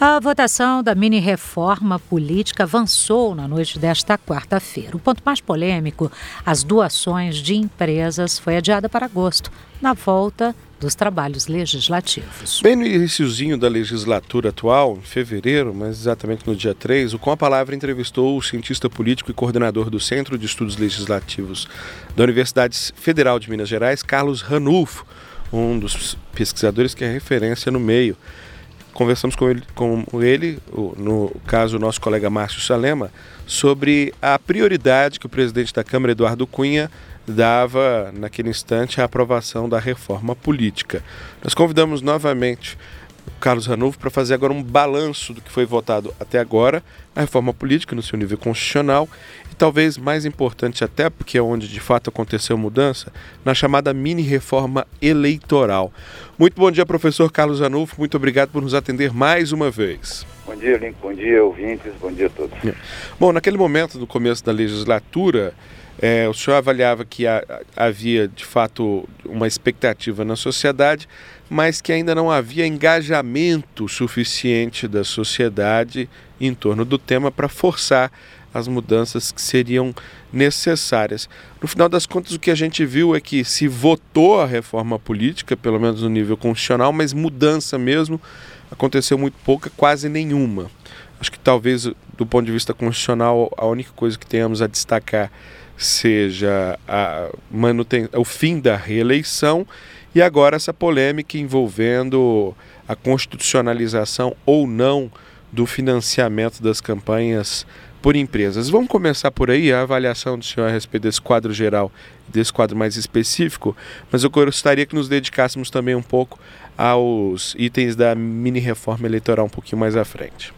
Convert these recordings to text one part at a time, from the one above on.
A votação da mini-reforma política avançou na noite desta quarta-feira. O ponto mais polêmico, as doações de empresas, foi adiada para agosto, na volta dos trabalhos legislativos. Bem no iniciozinho da legislatura atual, em fevereiro, mas exatamente no dia 3, o Com a Palavra entrevistou o cientista político e coordenador do Centro de Estudos Legislativos da Universidade Federal de Minas Gerais, Carlos Ranulfo, um dos pesquisadores que é referência no meio. Conversamos com ele, no caso o nosso colega Márcio Salema, sobre a prioridade que o presidente da Câmara, Eduardo Cunha, dava naquele instante à aprovação da reforma política. Nós convidamos novamente o Carlos Ranulfo para fazer agora um balanço do que foi votado até agora, a reforma política no seu nível constitucional e talvez mais importante até, porque é onde de fato aconteceu mudança, na chamada mini-reforma eleitoral. Muito bom dia, professor Carlos Ranulfo, muito obrigado por nos atender mais uma vez. Bom dia, Lincoln, bom dia, ouvintes, bom dia a todos. Bom, naquele momento, no começo da legislatura, o senhor avaliava que havia, de fato, uma expectativa na sociedade, mas que ainda não havia engajamento suficiente da sociedade em torno do tema para forçar as mudanças que seriam necessárias. No final das contas, o que a gente viu é que se votou a reforma política, pelo menos no nível constitucional, mas mudança mesmo aconteceu muito pouca, quase nenhuma. Acho que talvez, do ponto de vista constitucional, a única coisa que tenhamos a destacar seja o fim da reeleição e agora essa polêmica envolvendo a constitucionalização ou não do financiamento das campanhas por empresas. Vamos começar por aí, a avaliação do senhor a respeito desse quadro geral, desse quadro mais específico, mas eu gostaria que nos dedicássemos também um pouco aos itens da mini-reforma eleitoral um pouquinho mais à frente.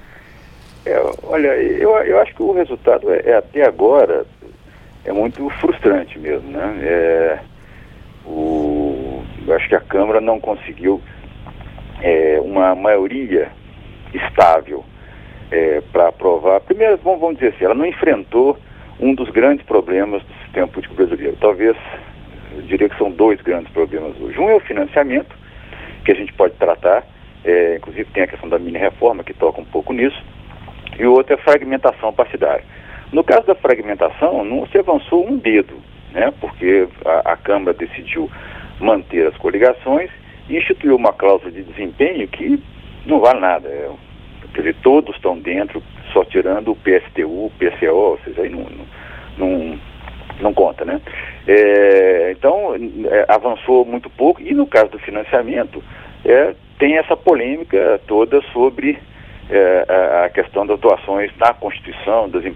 Olha, eu acho que o resultado até agora é muito frustrante mesmo, né? Eu acho que a Câmara não conseguiu uma maioria estável para aprovar. Primeiro, vamos dizer assim, ela não enfrentou um dos grandes problemas do sistema político brasileiro. Talvez, eu diria que são dois grandes problemas hoje. Um é o financiamento, que a gente pode tratar, inclusive tem a questão da mini-reforma, que toca um pouco nisso, e o outro é a fragmentação partidária. No caso da fragmentação, não se avançou um dedo, né? Porque a Câmara decidiu manter as coligações e instituiu uma cláusula de desempenho que não vale nada. Quer dizer, todos estão dentro, só tirando o PSTU, o PCO, ou seja, aí não conta, né? Então, avançou muito pouco. E no caso do financiamento, tem essa polêmica toda sobre a questão das doações na Constituição das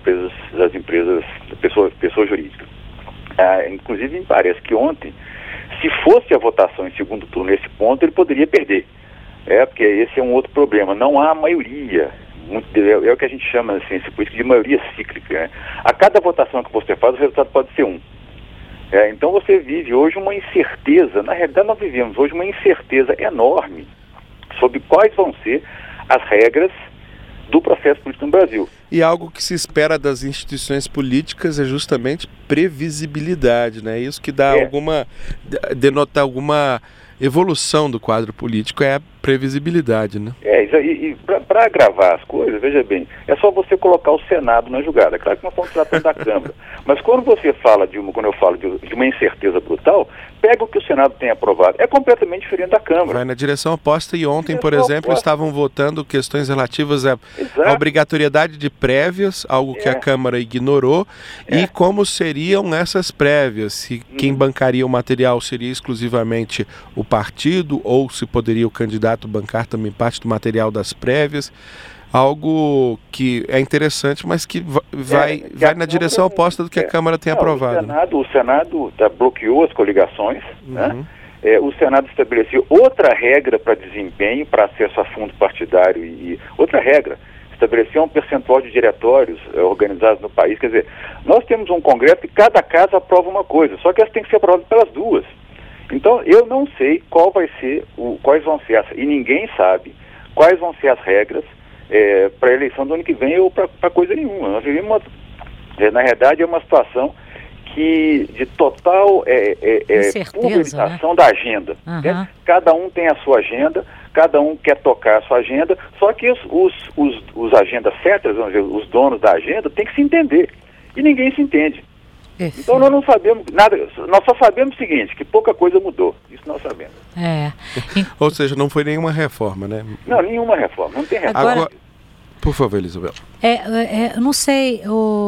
pessoas jurídicas. Inclusive, me parece que ontem, se fosse a votação em segundo turno nesse ponto, ele poderia perder. Porque esse é um outro problema. Não há maioria. É o que a gente chama na ciência política de maioria cíclica. Né? A cada votação que você faz, o resultado pode ser um. Então você vive hoje uma incerteza. Na realidade, nós vivemos hoje uma incerteza enorme sobre quais vão ser as regras do processo político no Brasil. E algo que se espera das instituições políticas é justamente previsibilidade, né? Isso que denota alguma evolução do quadro político, é a previsibilidade, né? E para agravar as coisas, veja bem, é só você colocar o Senado na jogada. Claro que nós estamos tratando da Câmara, mas quando eu falo de uma incerteza brutal, pega o que o Senado tem aprovado, é completamente diferente da Câmara. Vai na direção oposta e ontem, por exemplo, estavam votando questões relativas à obrigatoriedade de prévias, algo que a Câmara ignorou, e como seriam essas prévias, se quem bancaria o material seria exclusivamente o partido, ou se poderia o candidato bancar também parte do material das prévias, algo que é interessante, mas que vai na direção oposta do que a Câmara tem aprovado. O Senado bloqueou as coligações, né? O Senado estabeleceu outra regra para desempenho, para acesso a fundo partidário e outra regra, estabeleceu um percentual de diretórios organizados no país. Quer dizer, nós temos um Congresso e cada casa aprova uma coisa, só que essa tem que ser aprovada pelas duas. Então, eu não sei quais vão ser e ninguém sabe quais vão ser as regras para a eleição do ano que vem ou para coisa nenhuma. Nós vivemos, na realidade, é uma situação de total pulverização, né, da agenda. Né? Cada um tem a sua agenda, cada um quer tocar a sua agenda, só que os agendas certas, vamos dizer, os donos da agenda, tem que se entender. E ninguém se entende. Então nós não sabemos nada, nós só sabemos o seguinte, que pouca coisa mudou. Isso nós sabemos. Ou seja, não foi nenhuma reforma, né? Não, nenhuma reforma, não tem reforma. Agora, por favor, Elizabeth. Não sei,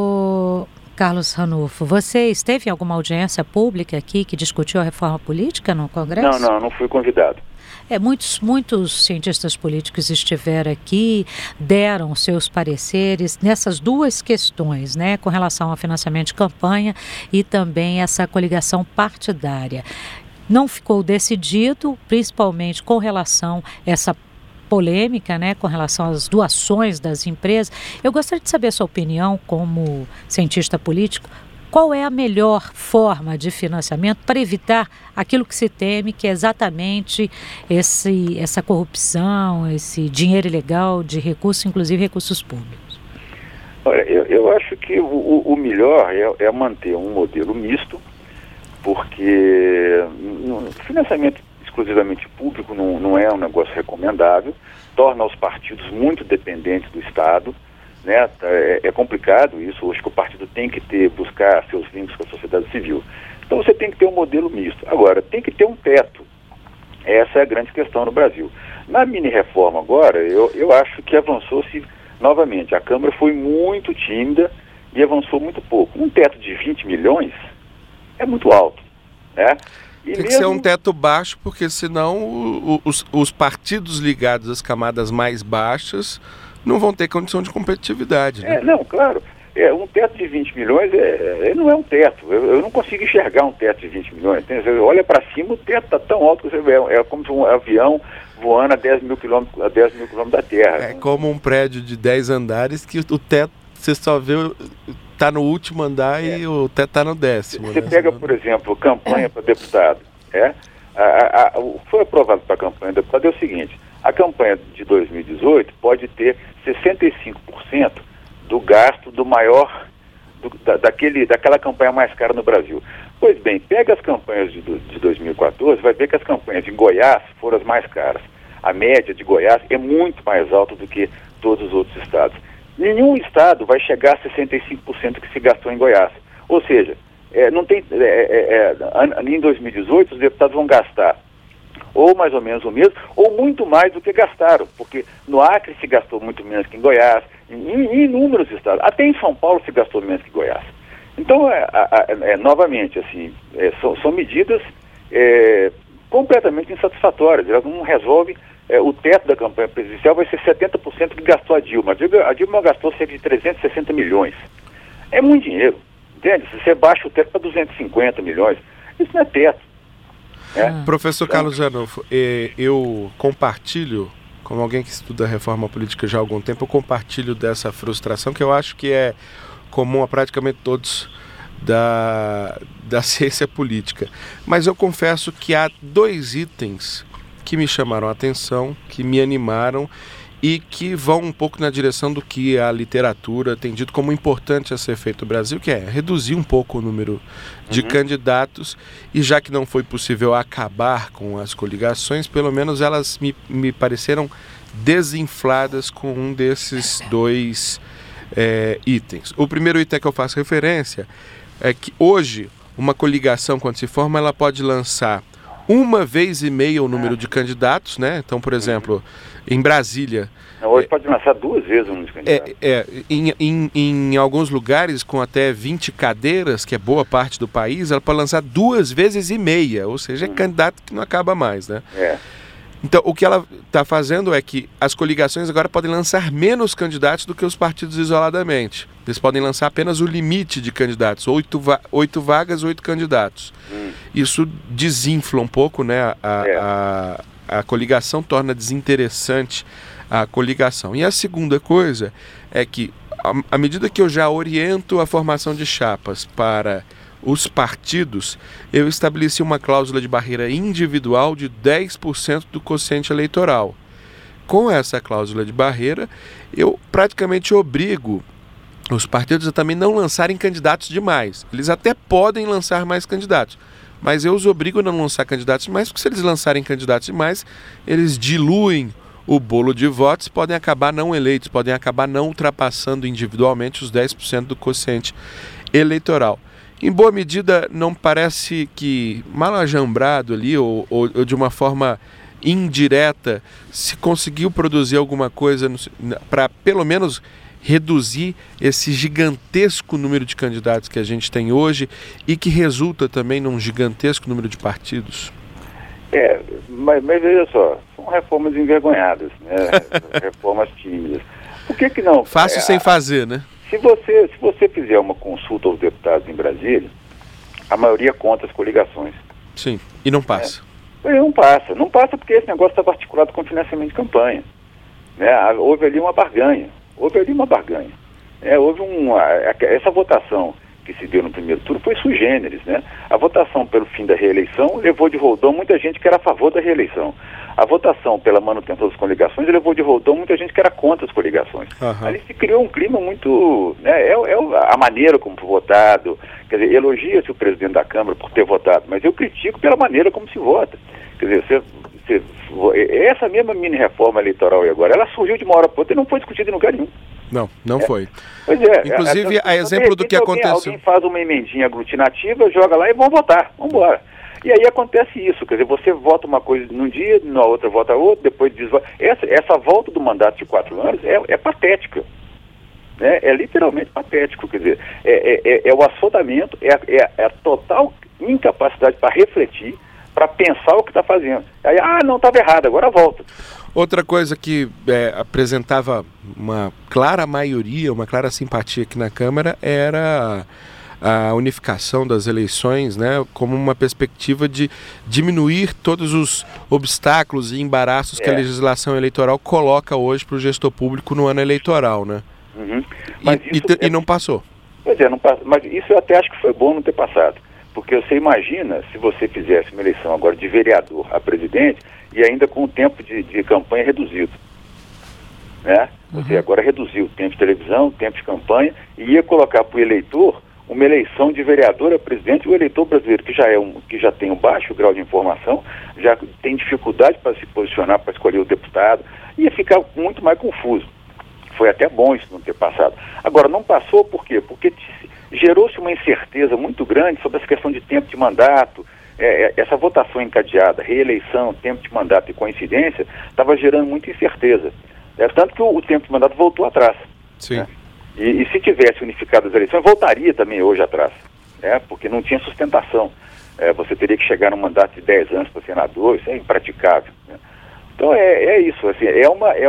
Carlos Ranulfo, você esteve em alguma audiência pública aqui que discutiu a reforma política no Congresso? Não fui convidado. Muitos cientistas políticos estiveram aqui, deram seus pareceres nessas duas questões, né, com relação ao financiamento de campanha e também essa coligação partidária. Não ficou decidido, principalmente com relação a essa polêmica, né, com relação às doações das empresas. Eu gostaria de saber a sua opinião como cientista político. Qual é a melhor forma de financiamento para evitar aquilo que se teme, que é exatamente essa corrupção, esse dinheiro ilegal de recursos, inclusive recursos públicos? Olha, eu acho que o melhor é manter um modelo misto, porque o financiamento exclusivamente público não é um negócio recomendável, torna os partidos muito dependentes do Estado, né? É complicado isso. Acho que o partido tem que buscar seus vínculos com a sociedade civil. Então você tem que ter um modelo misto. Agora, tem que ter um teto. Essa é a grande questão no Brasil. Na mini-reforma agora, eu acho que avançou-se novamente. A Câmara foi muito tímida e avançou muito pouco. Um teto de 20 milhões é muito alto, né? Tem que ser um teto baixo, porque senão os partidos ligados às camadas mais baixas não vão ter condição de competitividade. Né? Claro. Um teto de 20 milhões não é um teto. Eu não consigo enxergar um teto de 20 milhões. Você olha para cima, o teto está tão alto que você vê. É como um avião voando a 10 mil quilômetros da Terra. É como um prédio de 10 andares que o teto, você só vê, está no último andar e o teto está no 10º. Você pega, por exemplo, campanha para deputado. Foi aprovado para a campanha de deputado é o seguinte: a campanha de 2018 pode ter 65% do gasto do maior, daquela campanha mais cara no Brasil. Pois bem, pega as campanhas de 2014, vai ver que as campanhas em Goiás foram as mais caras. A média de Goiás é muito mais alta do que todos os outros estados. Nenhum estado vai chegar a 65% que se gastou em Goiás. Ou seja, em 2018 os deputados vão gastar ou mais ou menos o mesmo, ou muito mais do que gastaram, porque no Acre se gastou muito menos que em Goiás, em inúmeros estados, até em São Paulo se gastou menos que em Goiás. Então, novamente, assim, são medidas completamente insatisfatórias. Elas não resolvem. O teto da campanha presidencial vai ser 70% que gastou a Dilma. A Dilma gastou cerca de 360 milhões. É muito dinheiro, entende? Se você baixa o teto para 250 milhões, isso não é teto. Professor Carlos Ranulfo, eu compartilho, como alguém que estuda reforma política já há algum tempo, eu compartilho dessa frustração que eu acho que é comum a praticamente todos da ciência política. Mas eu confesso que há 2 itens que me chamaram a atenção, que me animaram e que vão um pouco na direção do que a literatura tem dito como importante a ser feito no Brasil, que é reduzir um pouco o número de candidatos, e já que não foi possível acabar com as coligações, pelo menos elas me pareceram desinfladas com um desses 2 itens. O primeiro item que eu faço referência é que hoje uma coligação, quando se forma, ela pode lançar 1,5 vezes o número de candidatos, né? Então, por exemplo, em Brasília... Hoje pode lançar 2 vezes o número de candidatos. Em alguns lugares com até 20 cadeiras, que é boa parte do país, ela pode lançar 2,5 vezes, ou seja, é candidato que não acaba mais, né? Então, o que ela está fazendo é que as coligações agora podem lançar menos candidatos do que os partidos isoladamente. Eles podem lançar apenas o limite de candidatos, 8 vagas, 8 candidatos. Isso desinfla um pouco, né, a coligação, torna desinteressante a coligação. E a segunda coisa é que, à medida que eu já oriento a formação de chapas para os partidos, eu estabeleci uma cláusula de barreira individual de 10% do quociente eleitoral. Com essa cláusula de barreira, eu praticamente obrigo os partidos a também não lançarem candidatos demais. Eles até podem lançar mais candidatos, mas eu os obrigo a não lançar candidatos demais, porque se eles lançarem candidatos demais, eles diluem o bolo de votos, podem acabar não eleitos, podem acabar não ultrapassando individualmente os 10% do quociente eleitoral. Em boa medida, não parece que mal ajambrado ali, ou de uma forma indireta, se conseguiu produzir alguma coisa para pelo menos reduzir esse gigantesco número de candidatos que a gente tem hoje e que resulta também num gigantesco número de partidos? Mas veja só, são reformas envergonhadas, né? Reformas tímidas. Por que não? Fácil sem fazer, né? Se você fizer uma consulta aos deputados em Brasília, a maioria conta as coligações. Sim, e não passa. Não passa porque esse negócio estava articulado com financiamento de campanha. Né? Houve ali uma barganha. Essa votação que se deu no primeiro turno foi sui generis, né? A votação pelo fim da reeleição levou de roldão muita gente que era a favor da reeleição. A votação pela manutenção das coligações levou de roldão muita gente que era contra as coligações. Uhum. Ali se criou um clima muito... Né? A maneira como foi votado. Quer dizer, elogia-se o presidente da Câmara por ter votado, mas eu critico pela maneira como se vota. Quer dizer, essa mesma mini-reforma eleitoral agora, ela surgiu de uma hora para outra e não foi discutida em lugar nenhum. Não foi. Pois é. Inclusive, a exemplo do que aconteceu... Alguém faz uma emendinha aglutinativa, joga lá e vão votar. Vamos embora. E aí acontece isso, quer dizer, você vota uma coisa num dia, na outra vota outra, depois desvota. Essa volta do mandato de 4 anos é patética. Né? É literalmente patético, quer dizer, é o assodamento, é a total incapacidade para refletir, para pensar o que está fazendo. Aí, não, estava errado, agora volta. Outra coisa que apresentava uma clara maioria, uma clara simpatia aqui na Câmara era a unificação das eleições, né, como uma perspectiva de diminuir todos os obstáculos e embaraços que a legislação eleitoral coloca hoje para o gestor público no ano eleitoral, né? Uhum. E não passou. Pois é, não passou. Mas isso eu até acho que foi bom não ter passado. Porque você imagina se você fizesse uma eleição agora de vereador a presidente e ainda com o tempo de campanha reduzido. Né? Você agora reduziu o tempo de televisão, o tempo de campanha e ia colocar para o eleitor uma eleição de vereador a presidente. O eleitor brasileiro que já tem um baixo grau de informação, já tem dificuldade para se posicionar, para escolher o deputado, ia ficar muito mais confuso. Foi até bom isso não ter passado. Agora, não passou por quê? Porque gerou-se uma incerteza muito grande sobre essa questão de tempo de mandato. Essa votação encadeada, reeleição, tempo de mandato e coincidência, estava gerando muita incerteza. Tanto que o tempo de mandato voltou atrás. Sim. Né? E se tivesse unificado as eleições, voltaria também hoje atrás, porque não tinha sustentação. Você teria que chegar num mandato de 10 anos para senador, isso é impraticável. Né? Então é isso, assim, é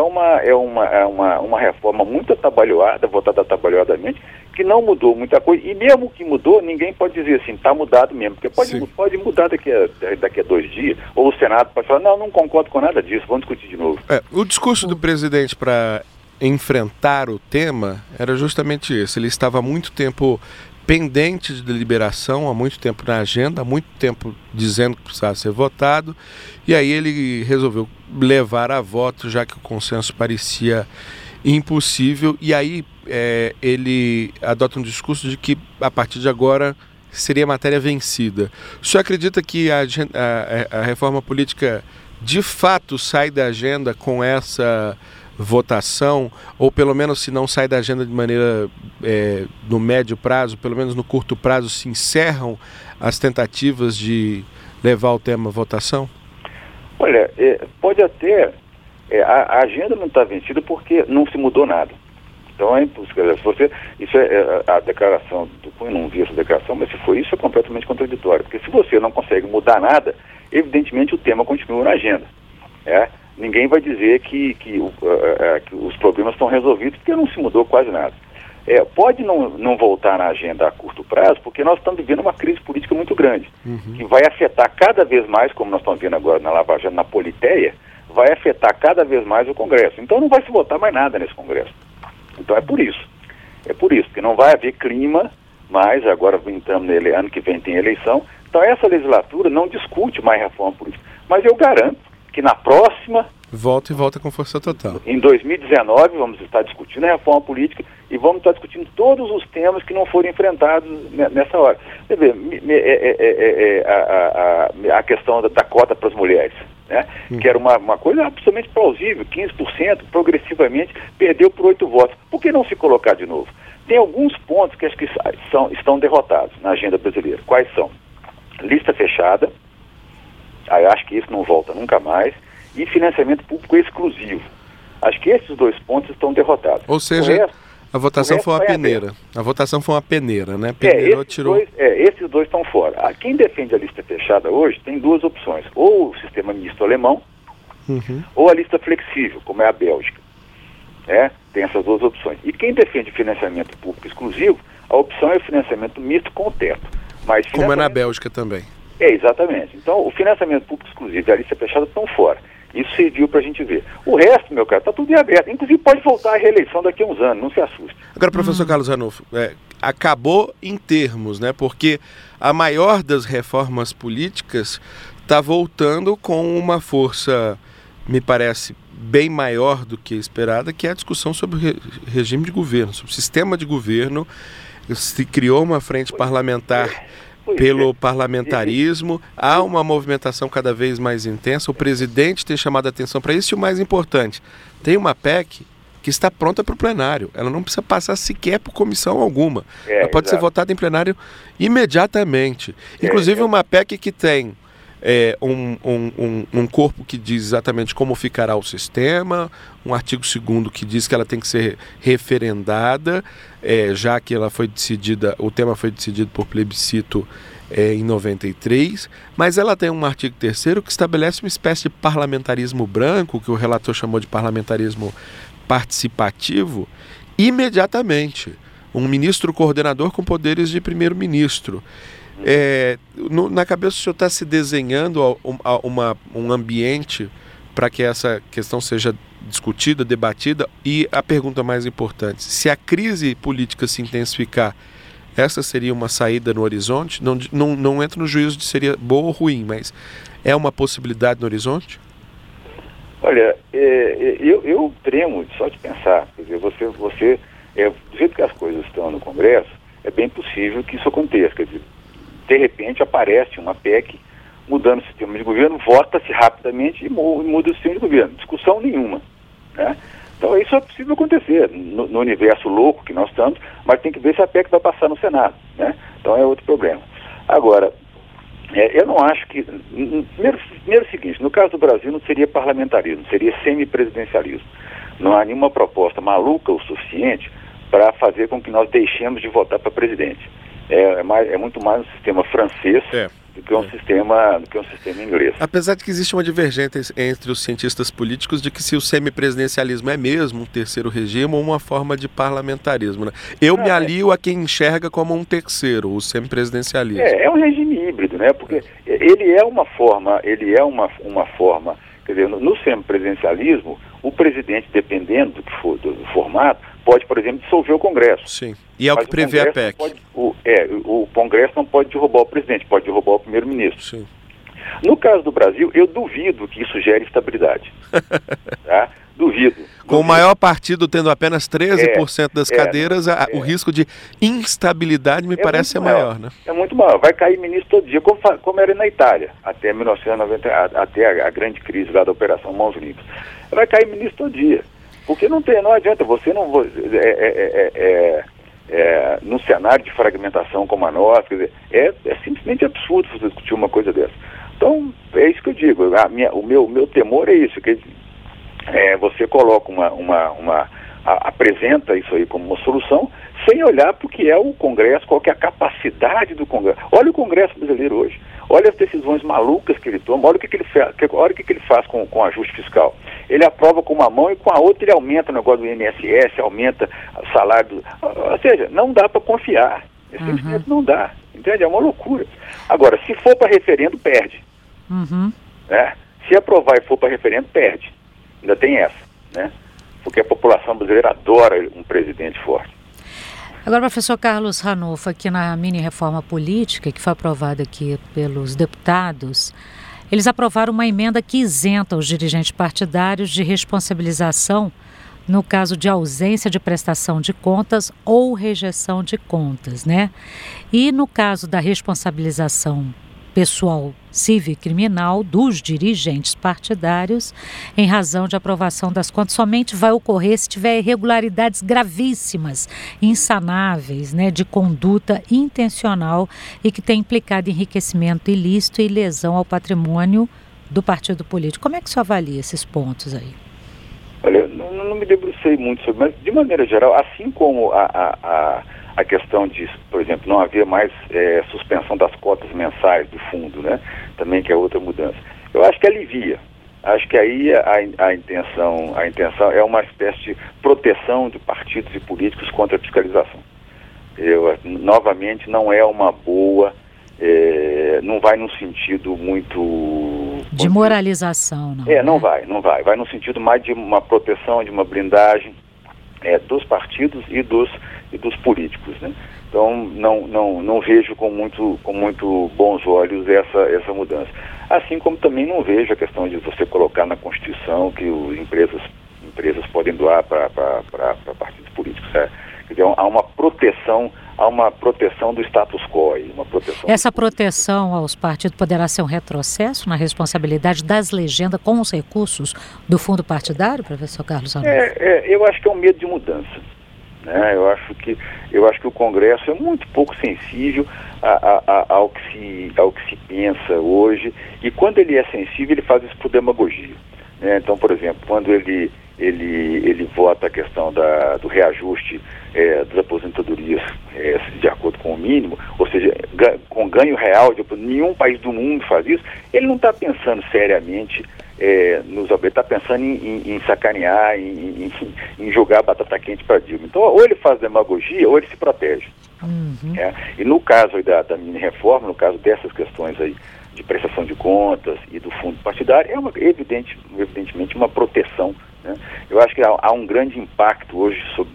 uma reforma muito atabalhoada, votada atabalhoadamente, que não mudou muita coisa, e mesmo que mudou, ninguém pode dizer assim, está mudado mesmo, porque pode mudar daqui a 2 dias, ou o Senado pode falar, não concordo com nada disso, vamos discutir de novo. O discurso do presidente para enfrentar o tema era justamente esse, ele estava há muito tempo pendente de deliberação, há muito tempo na agenda, há muito tempo dizendo que precisava ser votado, e aí ele resolveu levar a voto, já que o consenso parecia impossível, e aí ele adota um discurso de que a partir de agora seria matéria vencida. O senhor acredita que a reforma política de fato sai da agenda com essa votação, ou pelo menos se não sai da agenda de maneira no médio prazo, pelo menos no curto prazo, se encerram as tentativas de levar o tema à votação? Olha, pode até, a agenda não está vencida porque não se mudou nada. Então é impossível. Isso a declaração, eu não vi essa declaração, mas se for isso é completamente contraditório, porque se você não consegue mudar nada, evidentemente o tema continua na agenda. Ninguém vai dizer que os problemas estão resolvidos porque não se mudou quase nada. Pode não voltar na agenda a curto prazo, porque nós estamos vivendo uma crise política muito grande, que vai afetar cada vez mais, como nós estamos vendo agora na Lava Jato, na Politeia, vai afetar cada vez mais o Congresso. Então não vai se votar mais nada nesse Congresso. Então é por isso, porque não vai haver clima mais, agora entramos nele, ano que vem tem eleição, então essa legislatura não discute mais reforma política. Mas eu garanto que na próxima... Volta com força total. Em 2019 vamos estar discutindo a reforma política e vamos estar discutindo todos os temas que não foram enfrentados nessa hora. Quer dizer, a questão da cota para as mulheres, né? Que era uma coisa absolutamente plausível, 15%, progressivamente, perdeu por 8 votos. Por que não se colocar de novo? Tem alguns pontos que acho que estão derrotados na agenda brasileira. Quais são? Lista fechada, aí acho que isso não volta nunca mais, e financiamento público exclusivo. Acho que esses 2 pontos estão derrotados. Ou seja, a votação foi uma peneira. A votação foi uma peneira, né? Peneirou, tirou... esses 2 estão fora. Quem defende a lista fechada hoje tem 2 opções. Ou o sistema misto alemão, ou a lista flexível, como é a Bélgica. Tem essas 2 opções. E quem defende financiamento público exclusivo, a opção é o financiamento misto com o teto. Mas como é na Bélgica também. Exatamente. Então, o financiamento público exclusivo e a lista fechada estão fora. Isso serviu para a gente ver. O resto, meu caro, está tudo em aberto. Inclusive pode voltar à reeleição daqui a uns anos, não se assuste. Agora, professor Carlos Ranulfo, acabou em termos, né? Porque a maior das reformas políticas está voltando com uma força, me parece, bem maior do que esperada, que é a discussão sobre o regime de governo, sobre o sistema de governo. Se criou uma frente parlamentar pelo parlamentarismo, há uma movimentação cada vez mais intensa, o presidente tem chamado a atenção para isso e o mais importante, tem uma PEC que está pronta para o plenário, ela não precisa passar sequer por comissão alguma, ela pode ser votada em plenário imediatamente, inclusive uma PEC que tem um corpo que diz exatamente como ficará o sistema, um artigo 2º que diz que ela tem que ser referendada, já que ela foi decidida, o tema foi decidido por plebiscito em 93, mas ela tem um artigo 3º que estabelece uma espécie de parlamentarismo branco, que o relator chamou de parlamentarismo participativo, imediatamente. Um ministro coordenador com poderes de primeiro-ministro. Na cabeça o senhor está se desenhando um ambiente para que essa questão seja discutida, debatida, e a pergunta mais importante, se a crise política se intensificar, essa seria uma saída no horizonte? Não entra no juízo de seria boa ou ruim, mas é uma possibilidade no horizonte? Olha, eu tremo só de pensar, quer dizer, você do jeito que as coisas estão no Congresso, é bem possível que isso aconteça, quer dizer, de repente aparece uma PEC mudando o sistema de governo, vota-se rapidamente e muda o sistema de governo. Discussão nenhuma, né? Então isso é possível acontecer no universo louco que nós estamos, mas tem que ver se a PEC vai passar no Senado, né? Então é outro problema. Agora, eu não acho que... Primeiro o seguinte, no caso do Brasil não seria parlamentarismo, seria semipresidencialismo. Não há nenhuma proposta maluca o suficiente para fazer com que nós deixemos de votar para presidente. É muito mais um sistema francês do que um sistema inglês. Apesar de que existe uma divergência entre os cientistas políticos de que se o semipresidencialismo é mesmo um terceiro regime ou uma forma de parlamentarismo, né? Eu me alio a quem enxerga como um terceiro, o semipresidencialismo. É um regime híbrido, né? Porque ele é uma forma, quer dizer, no semipresidencialismo, o presidente, dependendo do que for do formato, pode, por exemplo, dissolver o Congresso. Sim, e é o que prevê a PEC. O Congresso não pode derrubar o presidente, pode derrubar o primeiro-ministro. Sim. No caso do Brasil, eu duvido que isso gere estabilidade. Tá? Duvido. Com o maior partido tendo apenas 13% das cadeiras, o risco de instabilidade me parece ser maior, né? É muito maior. Vai cair ministro todo dia, como era na Itália, até 1990, até a grande crise lá da Operação Mãos Limpas. Vai cair ministro todo dia. Porque não adianta, você não... num cenário de fragmentação como a nossa, quer dizer, é simplesmente absurdo você discutir uma coisa dessa. Então, é isso que eu digo. O meu temor é isso, que você coloca apresenta isso aí como uma solução, sem olhar para o que é o Congresso, qual que é a capacidade do Congresso. Olha o Congresso brasileiro hoje, olha as decisões malucas que ele toma, olha o que ele faz com o ajuste fiscal. Ele aprova com uma mão e com a outra ele aumenta o negócio do INSS, aumenta o salário ou seja, não dá para confiar. Simplesmente não dá. Entende? É uma loucura. Agora, se for para referendo, perde. Né? Se aprovar e for para referendo, perde. Ainda tem essa, né? Porque a população brasileira adora um presidente forte. Agora, professor Carlos Ranulfo, aqui na mini-reforma política, que foi aprovada aqui pelos deputados, eles aprovaram uma emenda que isenta os dirigentes partidários de responsabilização no caso de ausência de prestação de contas ou rejeição de contas, né? E no caso da responsabilização pessoal civil e criminal dos dirigentes partidários, em razão de aprovação das contas, somente vai ocorrer se tiver irregularidades gravíssimas, insanáveis, né, de conduta intencional e que tem implicado enriquecimento ilícito e lesão ao patrimônio do partido político. Como é que o senhor avalia esses pontos aí? Olha, eu não me debrucei muito sobre, mas de maneira geral, assim como a questão de, por exemplo, não haver mais suspensão das cotas mensais do fundo, né? Também que é outra mudança. Eu acho que alivia. Acho que aí a intenção é uma espécie de proteção de partidos e políticos contra a fiscalização. Novamente, não é uma boa, não vai num sentido muito... De moralização, não. Não vai. Vai no sentido mais de uma proteção, de uma blindagem dos partidos e dos políticos, né? Então não vejo com muito bons olhos essa mudança. Assim como também não vejo a questão de você colocar na Constituição que as empresas podem doar para partidos políticos. Quer dizer, há uma proteção do status quo. Essa proteção aos partidos poderá ser um retrocesso na responsabilidade das legendas com os recursos do fundo partidário, professor Carlos Ranulfo? Eu acho que é um medo de mudança. Né? Eu acho que o Congresso é muito pouco sensível ao que se pensa hoje, e quando ele é sensível, ele faz isso por demagogia. Né? Então, por exemplo, quando ele vota a questão do reajuste das aposentadorias de acordo com o mínimo, ou seja, com ganho real, nenhum país do mundo faz isso, ele não está pensando seriamente ele está pensando em sacanear, em jogar batata quente para Dilma. Então, ou ele faz demagogia, ou ele se protege. Uhum. E no caso aí da mini-reforma, no caso dessas questões aí de prestação de contas e do fundo partidário, é evidentemente uma proteção. Né? Eu acho que há um grande impacto hoje sobre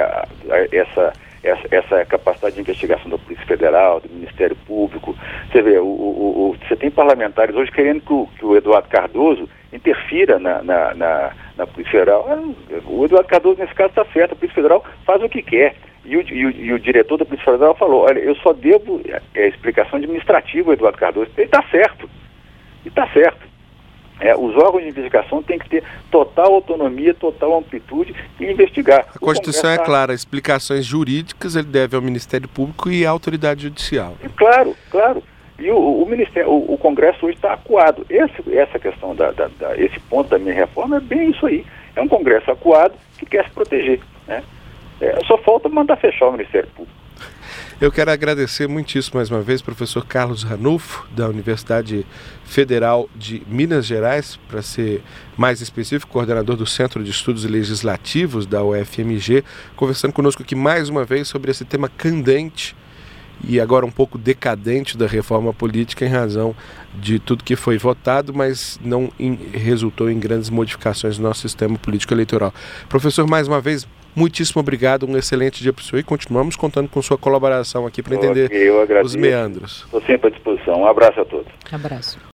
essa capacidade de investigação da Polícia Federal, do Ministério Público. Você vê, você tem parlamentares hoje querendo que o Eduardo Cardoso interfira na Polícia Federal. O Eduardo Cardoso, nesse caso, está certo, a Polícia Federal faz o que quer. E o diretor da Polícia Federal falou, olha, eu só devo explicação administrativa ao Eduardo Cardoso. Ele está certo. E está certo. Os órgãos de investigação têm que ter total autonomia, total amplitude e investigar. A Constituição é clara, explicações jurídicas ele deve ao Ministério Público e à autoridade judicial. Claro. E o Congresso hoje está acuado. Essa questão, esse ponto da minha reforma é bem isso aí. É um Congresso acuado que quer se proteger. Né? Só falta mandar fechar o Ministério Público. Eu quero agradecer muitíssimo mais uma vez o professor Carlos Ranulfo, da Universidade Federal de Minas Gerais, para ser mais específico, coordenador do Centro de Estudos Legislativos da UFMG, conversando conosco aqui mais uma vez sobre esse tema candente e agora um pouco decadente da reforma política em razão de tudo que foi votado, mas não resultou em grandes modificações no nosso sistema político eleitoral. Professor, mais uma vez, muitíssimo obrigado, um excelente dia para o senhor e continuamos contando com sua colaboração aqui para entender os meandros. Estou sempre à disposição. Um abraço a todos. Abraço.